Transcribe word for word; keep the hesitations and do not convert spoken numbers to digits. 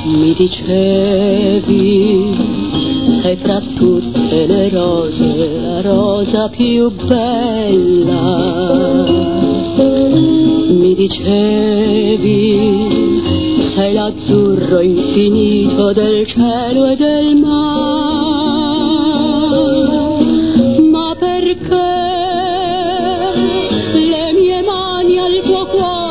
Mi dicevi, sei fra tutte le rose la rosa più bella. Mi dicevi, sei l'azzurro infinito del cielo e del mare. Ma perché le mie mani al tuo cuore